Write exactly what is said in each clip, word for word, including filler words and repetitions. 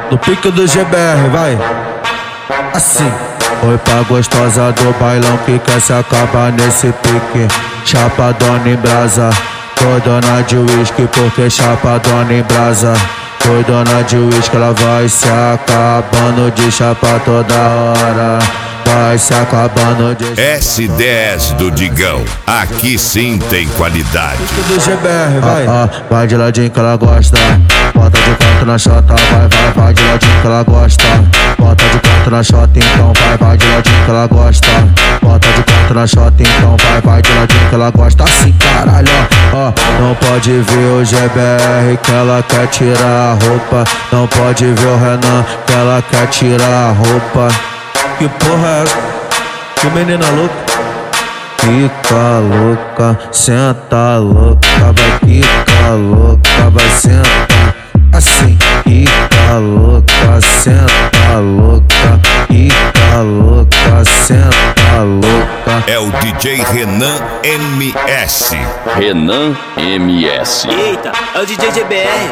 No pique do G B R, vai. Assim. Oi pra gostosa do bailão que quer se acabar nesse pique. Chapadona em brasa, tô dona de uísque porque chapadona em brasa. Tô dona de uísque, ela vai se acabando de chapa toda hora. Vai se acabando de... S dez do Digão, aqui sim tem qualidade. Do G B R, vai. Ah, ah, vai de ladinho que ela gosta. Bota de quatro na chota, vai, vai, vai de ladinho que ela gosta. Bota de quatro na chota, então vai, vai de ladinho que ela gosta. Bota de quatro na chota, então vai, vai de ladinho que ela gosta. Assim, caralho, ó, ó. Não pode ver o G B R que ela quer tirar a roupa. Não pode ver o Renan que ela quer tirar a roupa. Que porra é essa? Que menina louca. Fica louca, senta louca, vai ficar louca, vai sentar assim. Fica louca, senta louca, fica louca, senta louca. É o D J Renan M S. Renan M S. Eita, é o D J G B R.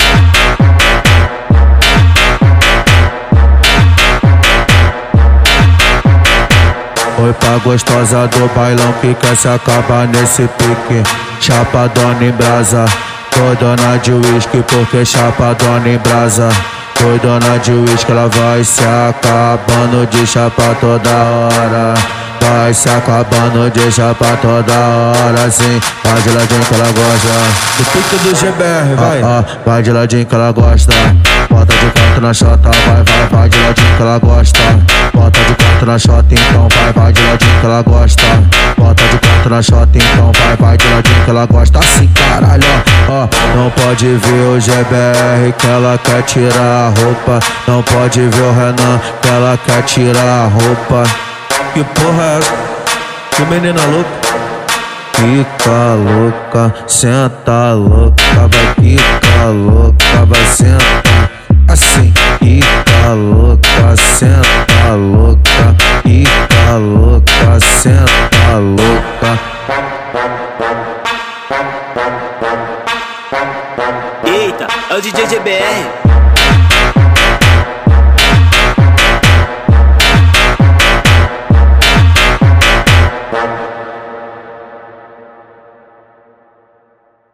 Oi pra gostosa do bailão que quer se acabar nesse pique. Chapadona em brasa, tô dona de uísque porque chapadona em brasa. Tô dona de uísque, ela vai se acabando de chapa toda hora. Vai se acabando de chapa toda hora, sim. Vai de ladinho que ela gosta. Do pique do G B R, vai. Ah, ah, vai de ladinho que ela gosta. Bota de quatro na chota, vai, vai, vai de ladinho que ela gosta. Bota de quatro na chota, então vai, vai de ladinho que ela gosta. Bota de quatro na chota, então vai, vai de ladinho que ela gosta. Assim, caralho, ó, ó. Não pode ver o G B R que ela quer tirar a roupa. Não pode ver o Renan que ela quer tirar a roupa. Que porra é essa? Que menina louca. Fica louca, senta louca, vai ficar louca, vai sentar assim. Fica louca, senta